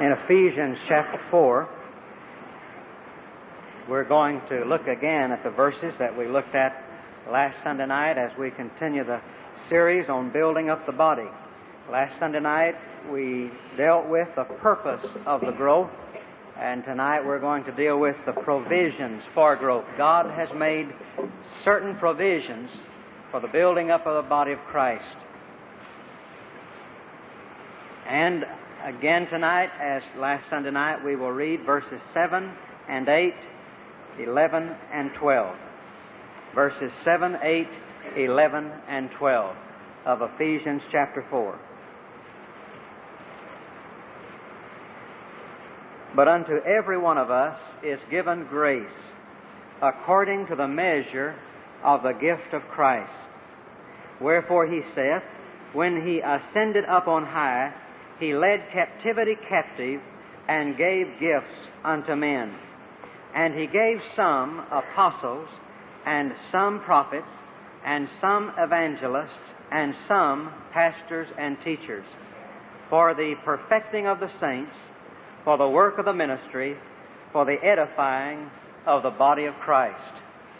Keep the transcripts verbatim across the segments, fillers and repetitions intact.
In Ephesians chapter four, we're going to look again at the verses that we looked at last Sunday night as we continue the series on building up the body. Last Sunday night we dealt with the purpose of the growth, and tonight we're going to deal with the provisions for growth. God has made certain provisions for the building up of the body of Christ. And again tonight, as last Sunday night, we will read verses seven and eight, eleven and twelve. Verses seven, eight, eleven, and twelve of Ephesians chapter four. But unto every one of us is given grace, according to the measure of the gift of Christ. Wherefore he saith, when he ascended up on high, he led captivity captive, and gave gifts unto men. And he gave some apostles, and some prophets, and some evangelists, and some pastors and teachers, for the perfecting of the saints, for the work of the ministry, for the edifying of the body of Christ.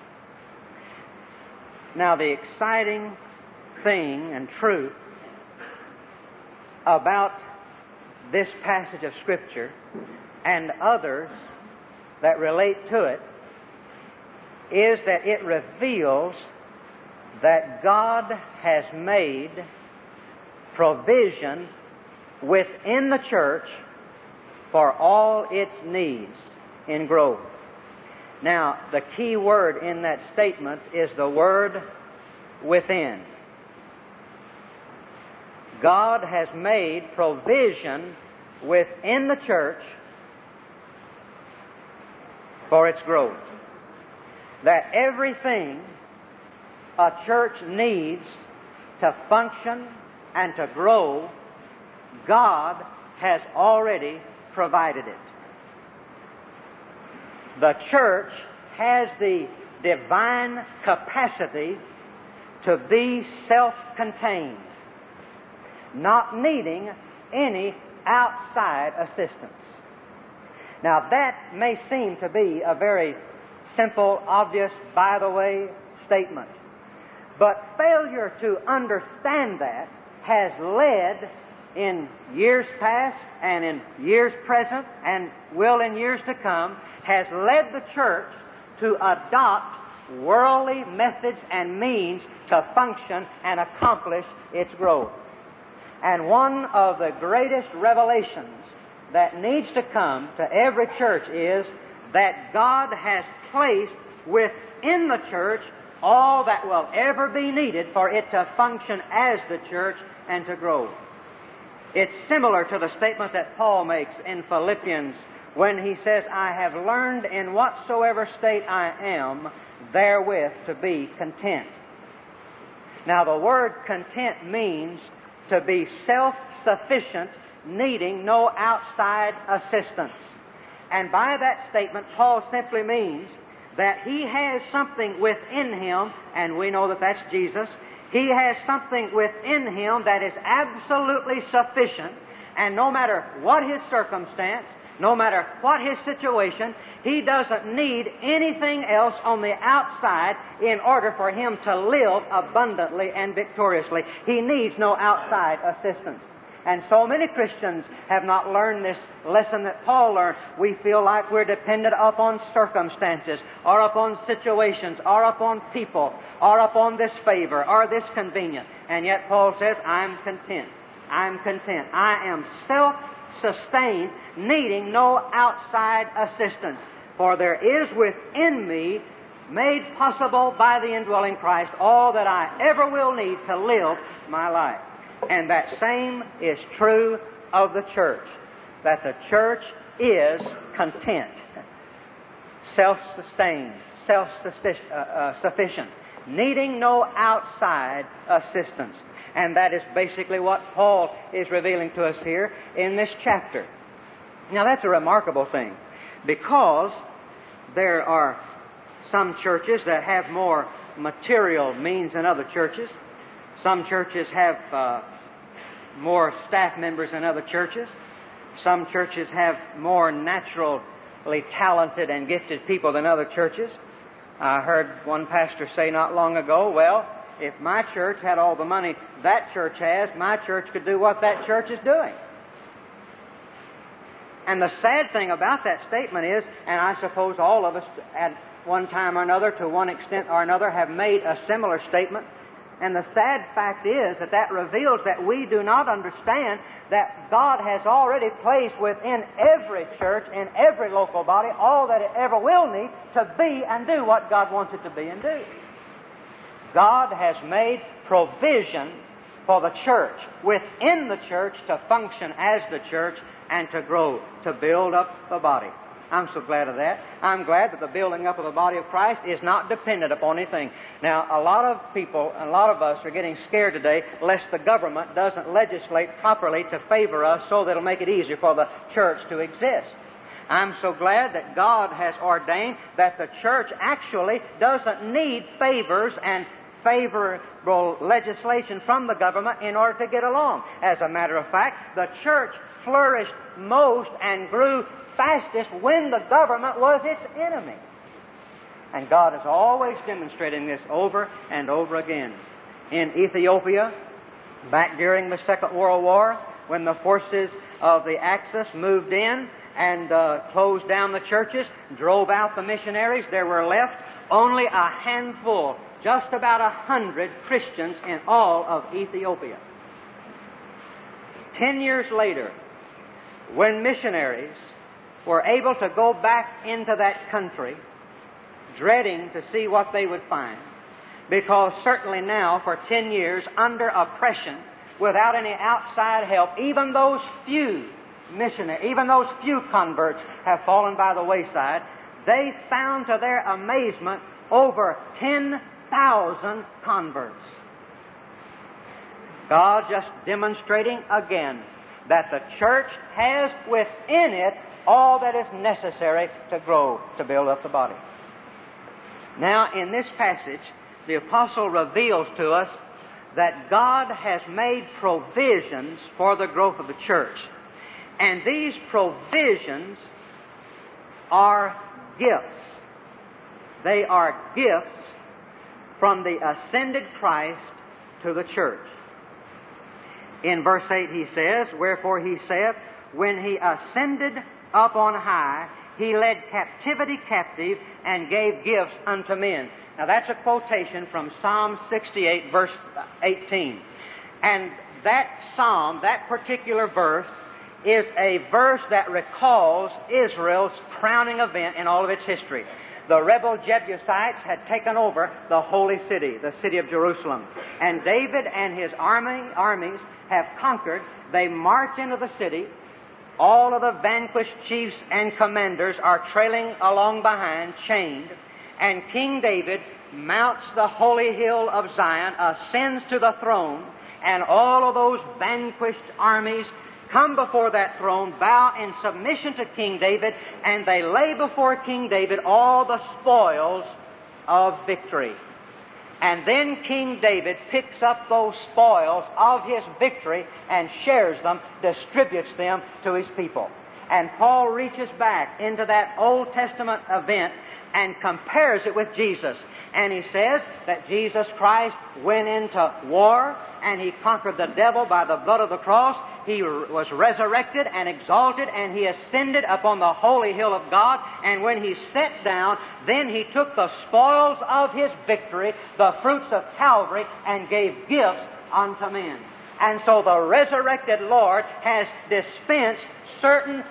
Now, the exciting thing and truth about this passage of Scripture and others that relate to it is that it reveals that God has made provision within the church for all its needs in growth. Now, the key word in that statement is the word within. God has made provision within the church for its growth. That everything a church needs to function and to grow, God has already provided it. The church has the divine capacity to be self-contained, not needing any outside assistance. Now, that may seem to be a very simple, obvious, by-the-way statement. But failure to understand that has led, in years past and in years present and will in years to come, has led the church to adopt worldly methods and means to function and accomplish its growth. And one of the greatest revelations that needs to come to every church is that God has placed within the church all that will ever be needed for it to function as the church and to grow. It's similar to the statement that Paul makes in Philippians when he says, I have learned in whatsoever state I am therewith to be content. Now, the word content means to be self-sufficient, needing no outside assistance. And by that statement, Paul simply means that he has something within him, and we know that that's Jesus. He has something within him that is absolutely sufficient, and no matter what his circumstance, no matter what his situation, he doesn't need anything else on the outside in order for him to live abundantly and victoriously. He needs no outside assistance. And so many Christians have not learned this lesson that Paul learned. We feel like we're dependent upon circumstances, or upon situations, or upon people, or upon this favor, or this convenience. And yet Paul says, I'm content. I'm content. I am self-sustained, needing no outside assistance. For there is within me, made possible by the indwelling Christ, all that I ever will need to live my life. And that same is true of the church, that the church is content, self-sustained, self-sufficient, needing no outside assistance. And that is basically what Paul is revealing to us here in this chapter. Now, that's a remarkable thing, because there are some churches that have more material means than other churches. Some churches have uh, more staff members than other churches. Some churches have more naturally talented and gifted people than other churches. I heard one pastor say not long ago, well, if my church had all the money that church has, my church could do what that church is doing. And the sad thing about that statement is, and I suppose all of us at one time or another, to one extent or another, have made a similar statement, and the sad fact is that that reveals that we do not understand that God has already placed within every church, in every local body, all that it ever will need to be and do what God wants it to be and do. God has made provision for the church, within the church, to function as the church and to grow, to build up the body. I'm so glad of that. I'm glad that the building up of the body of Christ is not dependent upon anything. Now, a lot of people, and a lot of us are getting scared today lest the government doesn't legislate properly to favor us so that it'll make it easier for the church to exist. I'm so glad that God has ordained that the church actually doesn't need favors and favorable legislation from the government in order to get along. As a matter of fact, the church flourished most and grew fastest when the government was its enemy. And God is always demonstrating this over and over again. In Ethiopia, back during the Second World War, when the forces of the Axis moved in and uh, closed down the churches, drove out the missionaries, there were left only a handful, just about a hundred Christians in all of Ethiopia. Ten years later, when missionaries were able to go back into that country, dreading to see what they would find, because certainly now, for ten years, under oppression, without any outside help, even those few missionaries, even those few converts have fallen by the wayside, they found to their amazement over ten thousand converts. God just demonstrating again that the church has within it all that is necessary to grow, to build up the body. Now, in this passage, the apostle reveals to us that God has made provisions for the growth of the church. And these provisions are gifts. They are gifts from the ascended Christ to the church. In verse eight he says, "Wherefore he saith, when he ascended up on high, he led captivity captive and gave gifts unto men." Now that's a quotation from Psalm sixty-eight, verse eighteen. And that psalm, that particular verse, is a verse that recalls Israel's crowning event in all of its history. The rebel Jebusites had taken over the holy city, the city of Jerusalem. And David and his army, armies have conquered. They march into the city. All of the vanquished chiefs and commanders are trailing along behind, chained. And King David mounts the holy hill of Zion, ascends to the throne, and all of those vanquished armies come before that throne, bow in submission to King David, and they lay before King David all the spoils of victory. And then King David picks up those spoils of his victory and shares them, distributes them to his people. And Paul reaches back into that Old Testament event and compares it with Jesus. And he says that Jesus Christ went into war and he conquered the devil by the blood of the cross. He was resurrected and exalted, and he ascended upon the holy hill of God. And when he sat down, then he took the spoils of his victory, the fruits of Calvary, and gave gifts unto men. And so the resurrected Lord has dispensed certain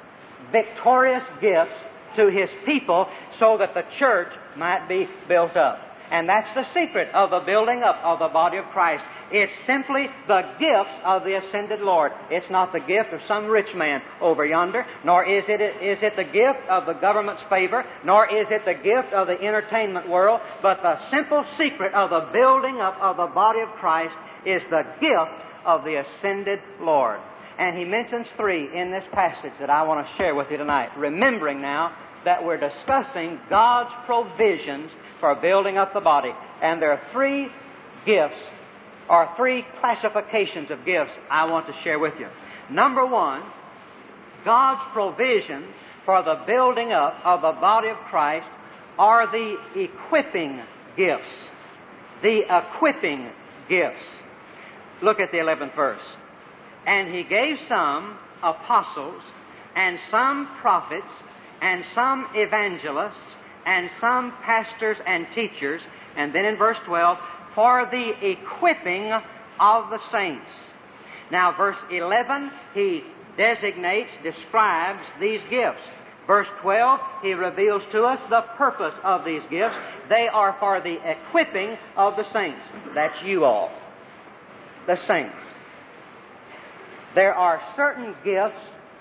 victorious gifts to His people so that the church might be built up. And that's the secret of the building up of the body of Christ. It's simply the gifts of the ascended Lord. It's not the gift of some rich man over yonder, nor is it, is it the gift of the government's favor, nor is it the gift of the entertainment world, but the simple secret of the building up of the body of Christ is the gift of the ascended Lord. And he mentions three in this passage that I want to share with you tonight, remembering now that we're discussing God's provisions for building up the body. And there are three gifts, or three classifications of gifts I want to share with you. Number one, God's provision for the building up of the body of Christ are the equipping gifts. The equipping gifts. Look at the eleventh verse. And He gave some apostles, and some prophets, and some evangelists, and some pastors and teachers. And then in verse twelve, for the equipping of the saints. Now, verse eleven, He designates, describes these gifts. Verse twelve, He reveals to us the purpose of these gifts. They are for the equipping of the saints. That's you all. The saints. There are certain gifts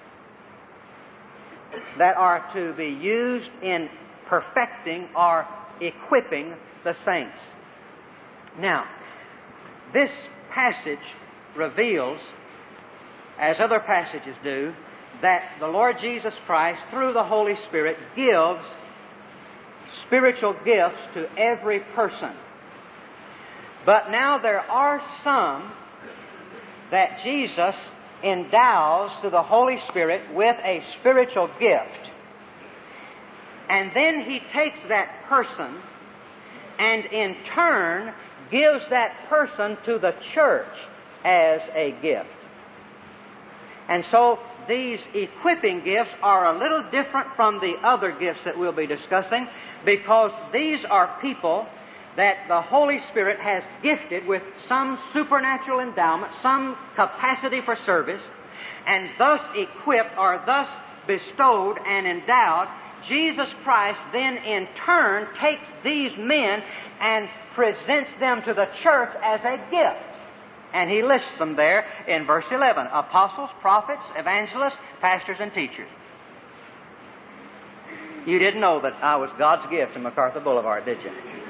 that are to be used in perfecting or equipping the saints. Now, this passage reveals, as other passages do, that the Lord Jesus Christ, through the Holy Spirit, gives spiritual gifts to every person. But now there are some that Jesus endows through the Holy Spirit with a spiritual gift. And then He takes that person and in turn gives that person to the church as a gift. And so these equipping gifts are a little different from the other gifts that we'll be discussing, because these are people that the Holy Spirit has gifted with some supernatural endowment, some capacity for service, and thus equipped or thus bestowed and endowed. Jesus Christ then in turn takes these men and presents them to the church as a gift. And He lists them there in verse eleven. Apostles, prophets, evangelists, pastors, and teachers. You didn't know that I was God's gift to MacArthur Boulevard, did you?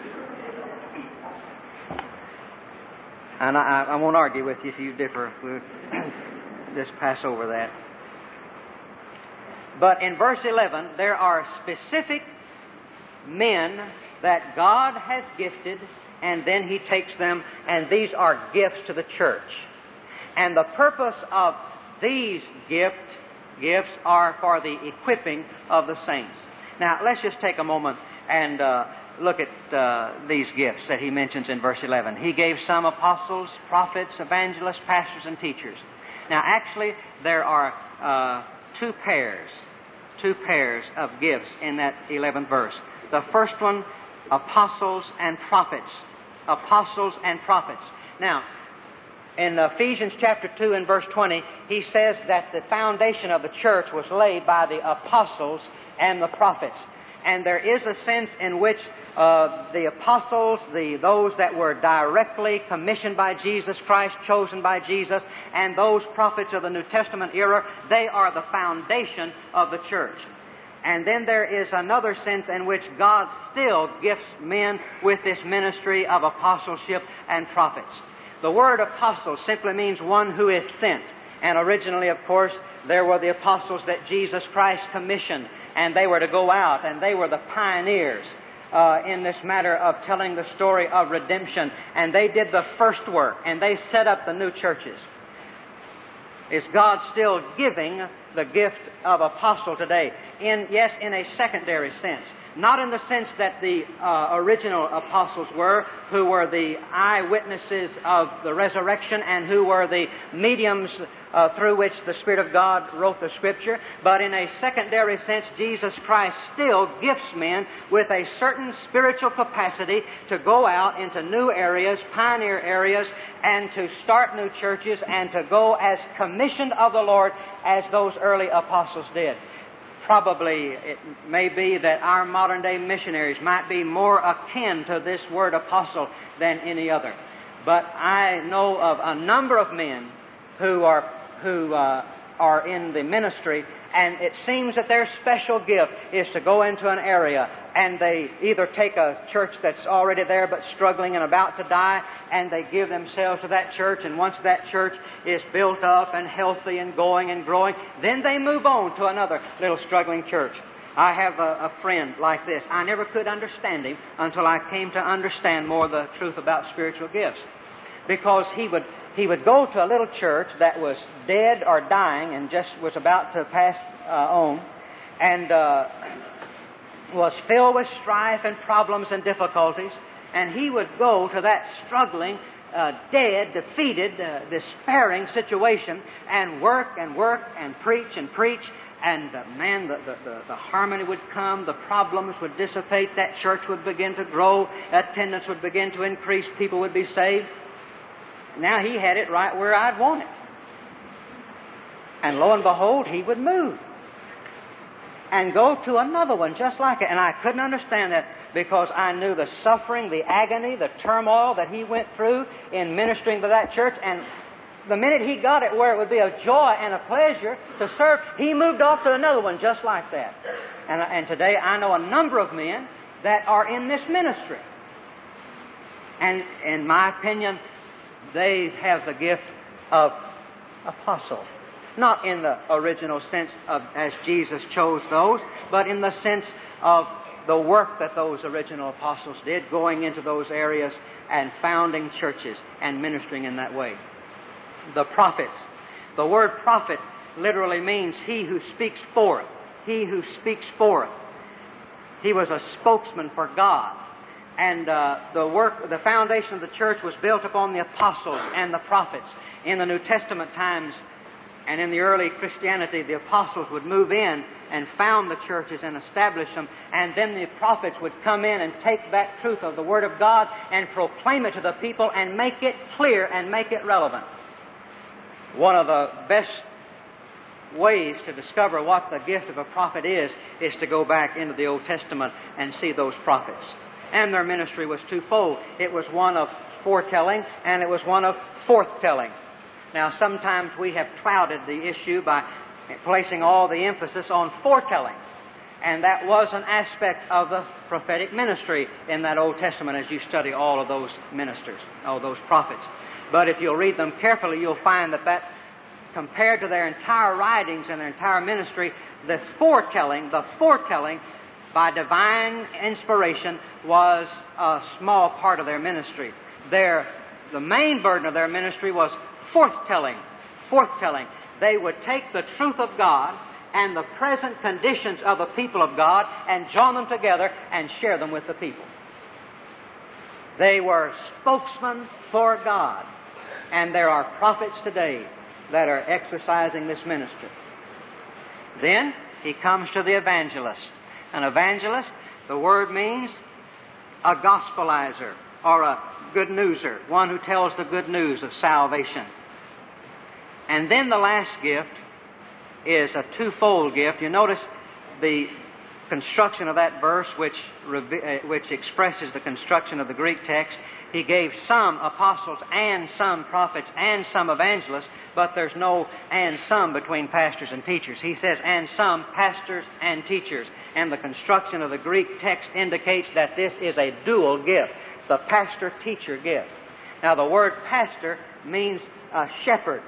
And I, I won't argue with you if you differ. We'll just pass over that. But in verse eleven, there are specific men that God has gifted, and then He takes them, and these are gifts to the church. And the purpose of these gift, gifts are for the equipping of the saints. Now, let's just take a moment and uh, look at uh, these gifts that He mentions in verse eleven. He gave some apostles, prophets, evangelists, pastors, and teachers. Now, actually, there are uh, two pairs, two pairs of gifts in that eleventh verse. The first one, apostles and prophets. Apostles and prophets. Now, in Ephesians chapter two and verse twenty, he says that the foundation of the church was laid by the apostles and the prophets. And there is a sense in which uh, the apostles, the those that were directly commissioned by Jesus Christ, chosen by Jesus, and those prophets of the New Testament era, they are the foundation of the church. And then there is another sense in which God still gifts men with this ministry of apostleship and prophets. The word apostle simply means one who is sent. And originally, of course, there were the apostles that Jesus Christ commissioned, and they were to go out, and they were the pioneers uh, in this matter of telling the story of redemption. And they did the first work, and they set up the new churches. Is God still giving the gift of apostle today? In yes, in a secondary sense. Not in the sense that the uh, original apostles were, who were the eyewitnesses of the resurrection and who were the mediums uh, through which the Spirit of God wrote the Scripture. But in a secondary sense, Jesus Christ still gifts men with a certain spiritual capacity to go out into new areas, pioneer areas, and to start new churches and to go as commissioned of the Lord as those early apostles did. Probably it may be that our modern-day missionaries might be more akin to this word apostle than any other. But I know of a number of men who are who uh, are in the ministry, and it seems that their special gift is to go into an area, and they either take a church that's already there but struggling and about to die, and they give themselves to that church, and once that church is built up and healthy and going and growing, then they move on to another little struggling church. I have a, a friend like this. I never could understand him until I came to understand more the truth about spiritual gifts. Because he would he would go to a little church that was dead or dying and just was about to pass uh, on, and uh, was filled with strife and problems and difficulties, and he would go to that struggling, uh, dead, defeated, uh, despairing situation and work and work and preach and preach, and uh, man, the, the, the, the harmony would come, the problems would dissipate, that church would begin to grow, attendance would begin to increase, people would be saved. Now he had it right where I'd want it. And lo and behold, he would move and go to another one just like it. And I couldn't understand that, because I knew the suffering, the agony, the turmoil that he went through in ministering to that church. And the minute he got it where it would be a joy and a pleasure to serve, he moved off to another one just like that. And, and today I know a number of men that are in this ministry. And in my opinion, they have the gift of apostle. Not in the original sense of as Jesus chose those, but in the sense of the work that those original apostles did, going into those areas and founding churches and ministering in that way. The prophets. The word prophet literally means he who speaks forth. He who speaks forth. He was a spokesman for God. And uh, the work, the foundation of the church was built upon the apostles and the prophets. In the New Testament times and in the early Christianity, the apostles would move in and found the churches and establish them, and then the prophets would come in and take that truth of the Word of God and proclaim it to the people and make it clear and make it relevant. One of the best ways to discover what the gift of a prophet is, is to go back into the Old Testament and see those prophets. And their ministry was twofold. It was one of foretelling, and it was one of forthtelling. Now, sometimes we have clouded the issue by placing all the emphasis on foretelling. And that was an aspect of the prophetic ministry in that Old Testament as you study all of those ministers, all those prophets. But if you'll read them carefully, you'll find that that, compared to their entire writings and their entire ministry, the foretelling, the foretelling by divine inspiration was a small part of their ministry. Their, the main burden of their ministry was forthtelling, forthtelling. They would take the truth of God and the present conditions of the people of God and join them together and share them with the people. They were spokesmen for God. And there are prophets today that are exercising this ministry. Then he comes to the evangelist. An evangelist, the word means a gospelizer or a good newser, one who tells the good news of salvation. And then the last gift is a twofold gift. You notice the construction of that verse, which which expresses the construction of the Greek text. He gave some apostles and some prophets and some evangelists, but there's no and some between pastors and teachers. He says and some pastors and teachers. And the construction of the Greek text indicates that this is a dual gift, the pastor-teacher gift. Now, the word pastor means a shepherd.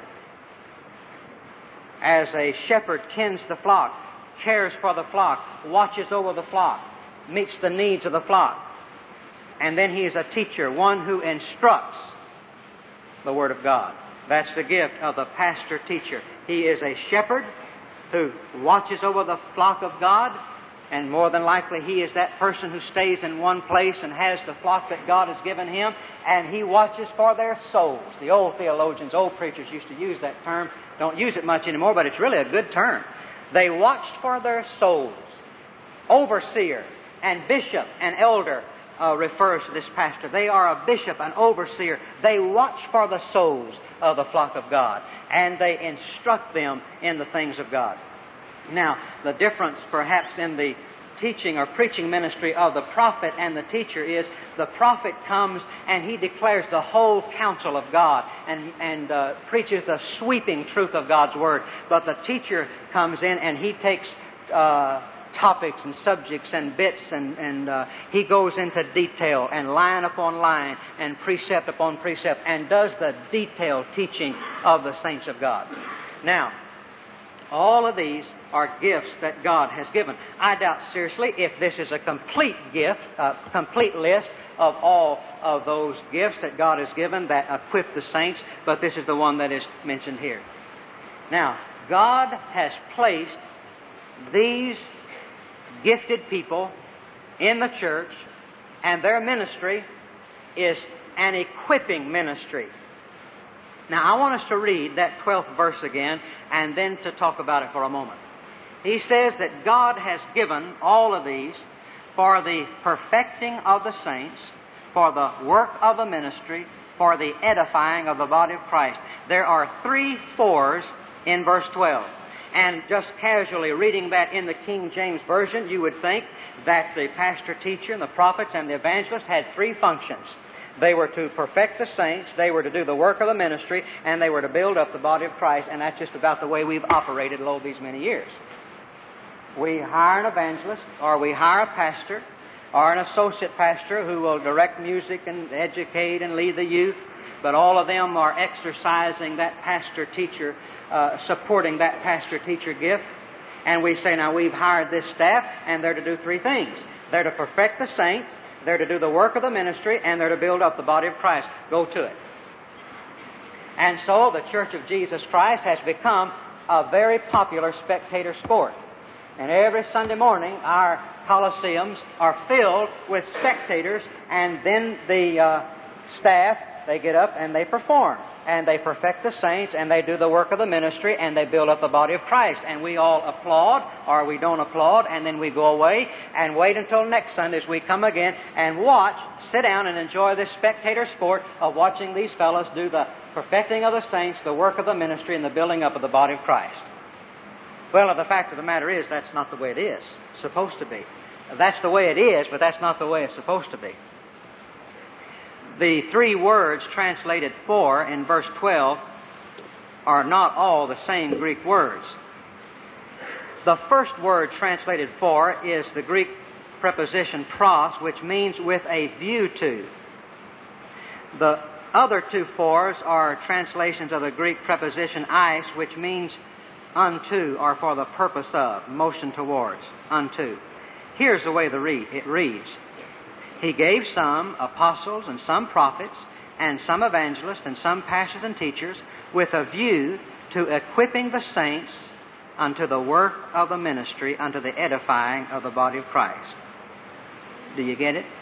As a shepherd tends the flock, cares for the flock, watches over the flock, meets the needs of the flock. And then he is a teacher, one who instructs the Word of God. That's the gift of the pastor-teacher. He is a shepherd who watches over the flock of God, and more than likely he is that person who stays in one place and has the flock that God has given him, and he watches for their souls. The old theologians, old preachers used to use that term. Don't use it much anymore, but it's really a good term. They watched for their souls. Overseer and bishop and elder uh, refers to this pastor. They are a bishop, an overseer. They watch for the souls of the flock of God, and they instruct them in the things of God. Now, the difference perhaps in the teaching or preaching ministry of the prophet and the teacher is the prophet comes and he declares the whole counsel of God and, and uh, preaches the sweeping truth of God's Word. But the teacher comes in and he takes uh, topics and subjects and bits and, and uh, he goes into detail and line upon line and precept upon precept and does the detailed teaching of the saints of God. Now, All of these are gifts that God has given. I doubt seriously if this is a complete gift, a complete list of all of those gifts that God has given that equip the saints, but this is the one that is mentioned here. Now, God has placed these gifted people in the church, and their ministry is an equipping ministry. Now, I want us to read that twelfth verse again, and then to talk about it for a moment. He says that God has given all of these for the perfecting of the saints, for the work of the ministry, for the edifying of the body of Christ. There are three fours in verse twelve. And just casually reading that in the King James Version, you would think that the pastor, teacher, and the prophets and the evangelist had three functions. They were to perfect the saints, they were to do the work of the ministry, and they were to build up the body of Christ, and that's just about the way we've operated all these many years. We hire an evangelist, or we hire a pastor, or an associate pastor who will direct music and educate and lead the youth, but all of them are exercising that pastor-teacher, uh, supporting that pastor-teacher gift. And we say, now we've hired this staff, and they're to do three things. They're to perfect the saints, they're to do the work of the ministry, and they're to build up the body of Christ. Go to it. And so the Church of Jesus Christ has become a very popular spectator sport. And every Sunday morning, our coliseums are filled with spectators, and then the uh, staff, they get up and they perform. And they perfect the saints, and they do the work of the ministry, and they build up the body of Christ. And we all applaud, or we don't applaud, and then we go away and wait until next Sunday as we come again and watch, sit down and enjoy this spectator sport of watching these fellows do the perfecting of the saints, the work of the ministry, and the building up of the body of Christ. Well, the fact of the matter is, that's not the way it is. It's supposed to be. That's the way it is, but that's not the way it's supposed to be. The three words translated for in verse twelve are not all the same Greek words. The first word translated for is the Greek preposition pros, which means with a view to. The other two fors are translations of the Greek preposition eis, which means unto, or for the purpose of, motion towards, unto. Here's the way the read, it reads. He gave some apostles and some prophets and some evangelists and some pastors and teachers with a view to equipping the saints unto the work of the ministry, unto the edifying of the body of Christ. Do you get it?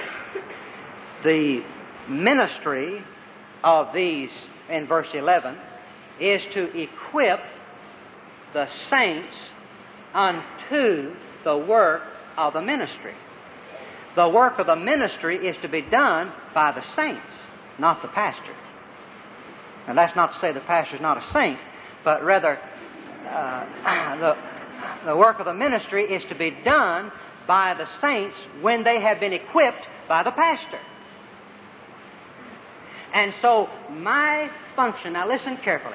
The ministry of these, in verse eleven, is to equip the saints unto the work of the ministry. The work of the ministry is to be done by the saints, not the pastor. And that's not to say the pastor is not a saint, but rather uh, the, the work of the ministry is to be done by the saints when they have been equipped by the pastor. And so my function, now listen carefully,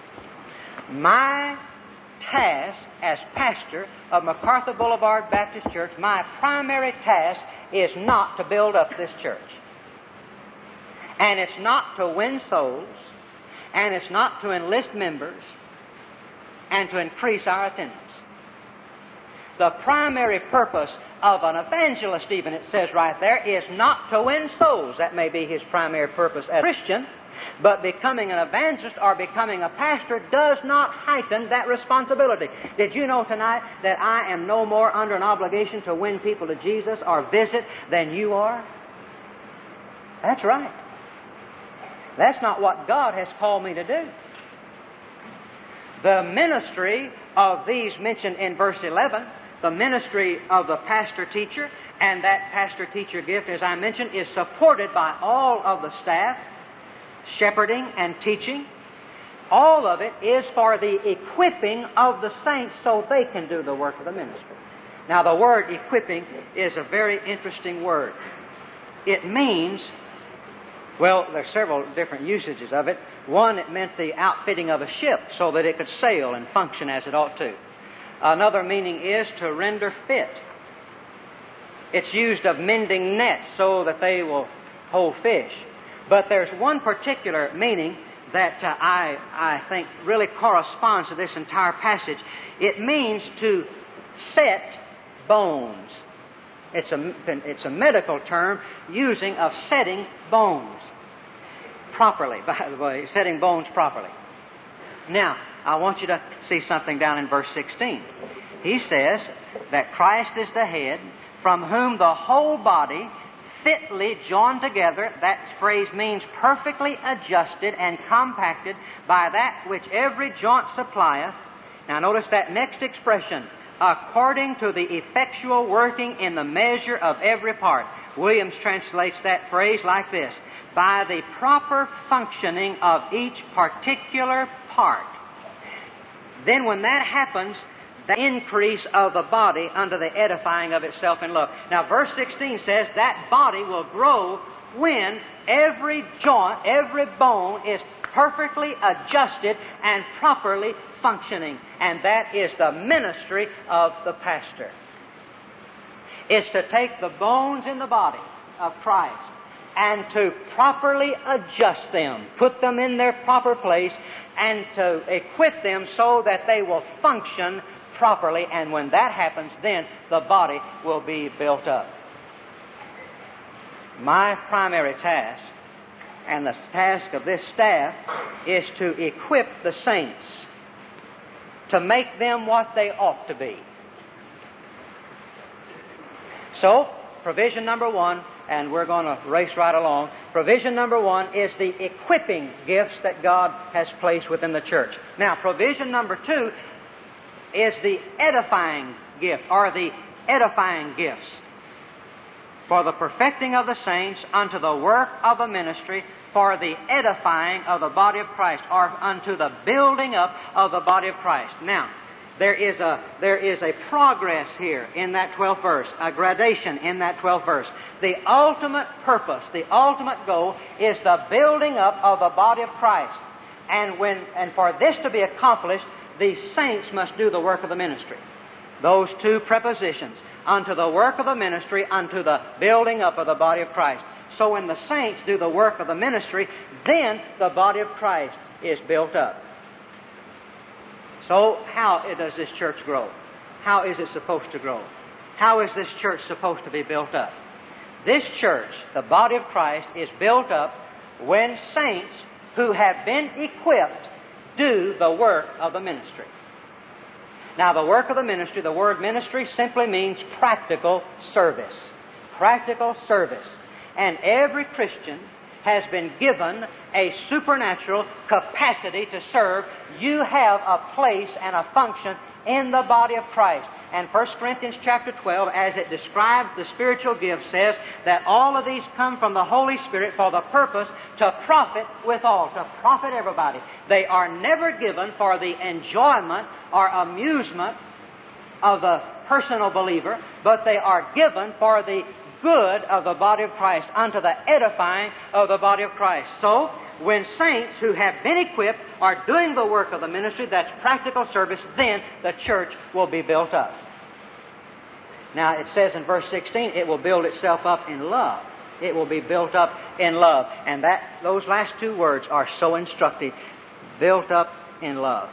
my task as pastor of MacArthur Boulevard Baptist Church, my primary task is not to build up this church. And it's not to win souls, and it's not to enlist members, and to increase our attendance. The primary purpose of an evangelist, even it says right there, is not to win souls. That may be his primary purpose as a Christian, but becoming an evangelist or becoming a pastor does not heighten that responsibility. Did you know tonight that I am no more under an obligation to win people to Jesus or visit than you are? That's right. That's not what God has called me to do. The ministry of these mentioned in verse eleven, the ministry of the pastor-teacher, and that pastor-teacher gift, as I mentioned, is supported by all of the staff, shepherding and teaching. All of it is for the equipping of the saints so they can do the work of the ministry. Now, the word equipping is a very interesting word. It means, well, there's several different usages of it. One, it meant the outfitting of a ship so that it could sail and function as it ought to. Another meaning is to render fit. It's used of mending nets so that they will hold fish. But there's one particular meaning that uh, I, I think really corresponds to this entire passage. It means to set bones. It's a, it's a medical term using of setting bones properly, by the way, setting bones properly. Now, I want you to see something down in verse sixteen. He says that Christ is the head, from whom the whole body, fitly joined together, that phrase means perfectly adjusted and compacted by that which every joint supplieth. Now notice that next expression, according to the effectual working in the measure of every part. Williams translates that phrase like this: by the proper functioning of each particular part. Then when that happens, the increase of the body under the edifying of itself in love. Now verse sixteen says that body will grow when every joint, every bone is perfectly adjusted and properly functioning. And that is the ministry of the pastor. It's to take the bones in the body of Christ and to properly adjust them, put them in their proper place, and to equip them so that they will function properly. And when that happens, then the body will be built up. My primary task, and the task of this staff, is to equip the saints, to make them what they ought to be. So, provision number one, and we're going to race right along. Provision number one is the equipping gifts that God has placed within the church. Now, provision number two is the edifying gift, or the edifying gifts, for the perfecting of the saints unto the work of the ministry, for the edifying of the body of Christ, or unto the building up of the body of Christ. Now, there is a there is a progress here in that twelfth verse, a gradation in that twelfth verse. The ultimate purpose, the ultimate goal, is the building up of the body of Christ. And when and for this to be accomplished, the saints must do the work of the ministry. Those two prepositions, unto the work of the ministry, unto the building up of the body of Christ. So when the saints do the work of the ministry, then the body of Christ is built up. So how does this church grow? How is it supposed to grow? How is this church supposed to be built up? This church, the body of Christ, is built up when saints who have been equipped do the work of the ministry. Now, the work of the ministry, the word ministry simply means practical service. Practical service. And every Christian has been given a supernatural capacity to serve. You have a place and a function in the body of Christ. And First Corinthians chapter twelve, as it describes the spiritual gifts, says that all of these come from the Holy Spirit for the purpose to profit with all, to profit everybody. They are never given for the enjoyment or amusement of the personal believer, but they are given for the good of the body of Christ, unto the edifying of the body of Christ. So, when saints who have been equipped are doing the work of the ministry, that's practical service, then the church will be built up. Now, it says in verse sixteen, it will build itself up in love. It will be built up in love. And that those last two words are so instructive. Built up in love.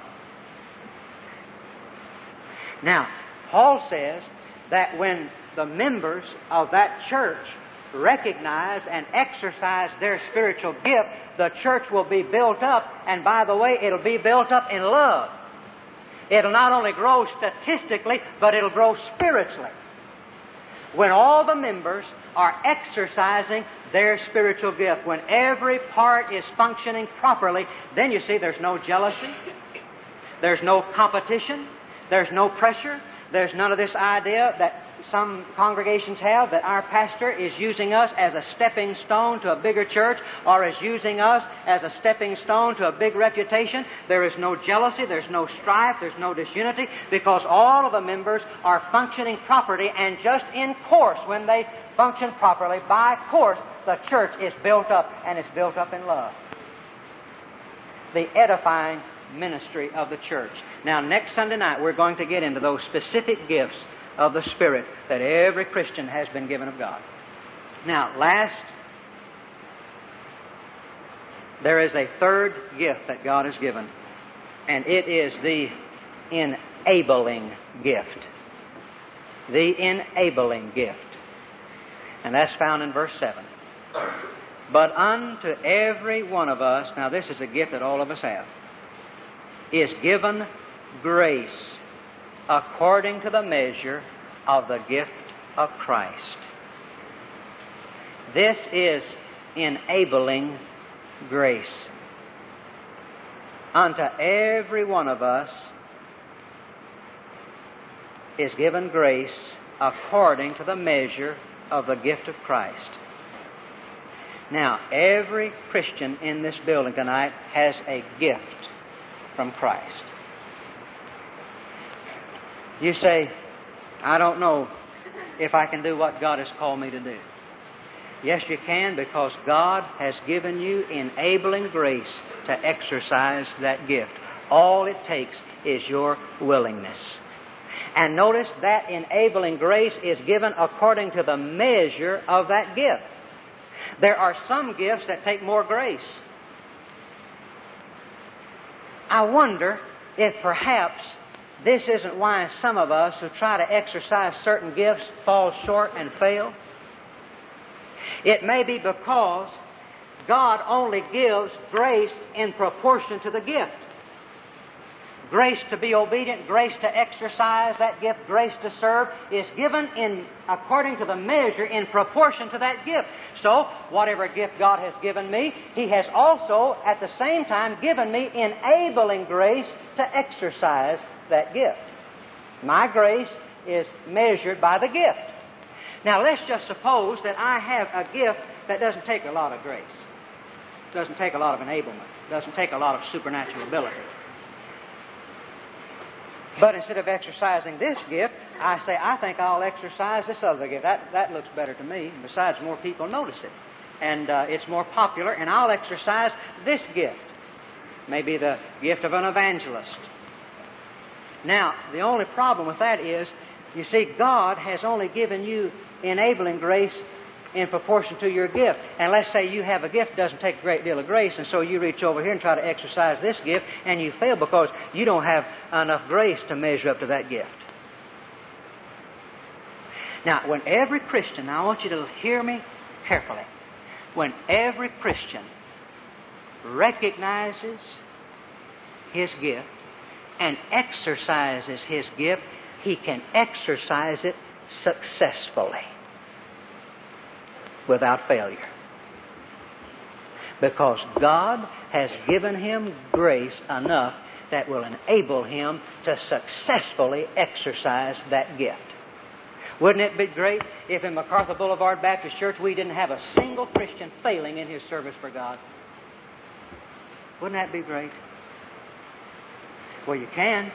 Now, Paul says that when the members of that church recognize and exercise their spiritual gift, the church will be built up, and by the way, it'll be built up in love. It'll not only grow statistically, but it'll grow spiritually. When all the members are exercising their spiritual gift, when every part is functioning properly, then you see there's no jealousy, there's no competition, there's no pressure, there's none of this idea that some congregations have, that our pastor is using us as a stepping stone to a bigger church, or is using us as a stepping stone to a big reputation. There is no jealousy, there's no strife, there's no disunity, because all of the members are functioning properly, and just in course, when they function properly, by course, the church is built up, and it's built up in love. The edifying ministry of the church. Now, next Sunday night, we're going to get into those specific gifts of the Spirit that every Christian has been given of God. Now, last There is a third gift that God has given, and it is the enabling gift. The enabling gift. And that's found in verse seven. But unto every one of us, now this is a gift that all of us have, is given grace according to the measure of the gift of Christ. This is enabling grace. Unto every one of us is given grace according to the measure of the gift of Christ. Now, every Christian in this building tonight has a gift from Christ. You say, I don't know if I can do what God has called me to do. Yes, you can, because God has given you enabling grace to exercise that gift. All it takes is your willingness. And notice that enabling grace is given according to the measure of that gift. There are some gifts that take more grace. I wonder if perhaps this isn't why some of us who try to exercise certain gifts fall short and fail. It may be because God only gives grace in proportion to the gift. Grace to be obedient, grace to exercise that gift, grace to serve is given in according to the measure in proportion to that gift. So, whatever gift God has given me, He has also at the same time given me enabling grace to exercise that gift. My grace is measured by the gift. Now, let's just suppose that I have a gift that doesn't take a lot of grace, doesn't take a lot of enablement, doesn't take a lot of supernatural ability. But instead of exercising this gift, I say, I think I'll exercise this other gift. That, that looks better to me. Besides, more people notice it. And uh, it's more popular, and I'll exercise this gift. Maybe the gift of an evangelist. Now, the only problem with that is, you see, God has only given you enabling grace in proportion to your gift. And let's say you have a gift that doesn't take a great deal of grace, and so you reach over here and try to exercise this gift, and you fail because you don't have enough grace to measure up to that gift. Now, when every Christian, now I want you to hear me carefully, when every Christian recognizes his gift and exercises his gift, he can exercise it successfully without failure. Because God has given him grace enough that will enable him to successfully exercise that gift. Wouldn't it be great if in MacArthur Boulevard Baptist Church we didn't have a single Christian failing in his service for God? Wouldn't that be great? Well, you can.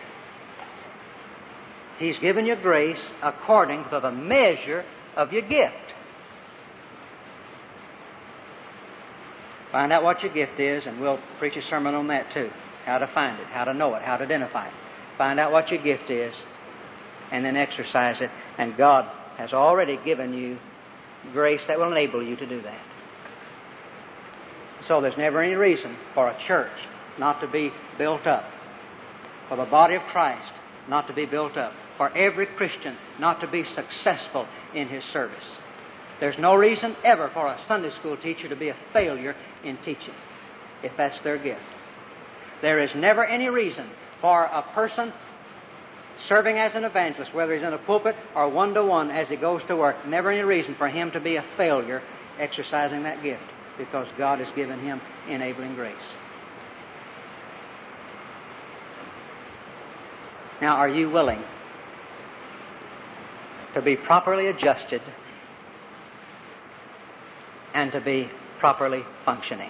He's given you grace according to the measure of your gift. Find out what your gift is, and we'll preach a sermon on that too. How to find it, how to know it, how to identify it. Find out what your gift is, and then exercise it. And God has already given you grace that will enable you to do that. So there's never any reason for a church not to be built up, for the body of Christ not to be built up, for every Christian not to be successful in his service. There's no reason ever for a Sunday school teacher to be a failure in teaching, if that's their gift. There is never any reason for a person serving as an evangelist, whether he's in a pulpit or one-to-one as he goes to work, never any reason for him to be a failure exercising that gift, because God has given him enabling grace. Now, are you willing to be properly adjusted and to be properly functioning?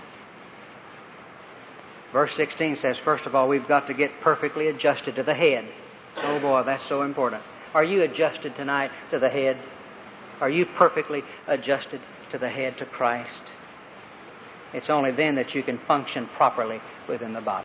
Verse sixteen says, first of all, we've got to get perfectly adjusted to the head. Oh boy, that's so important. Are you adjusted tonight to the head? Are you perfectly adjusted to the head, to Christ? It's only then that you can function properly within the body.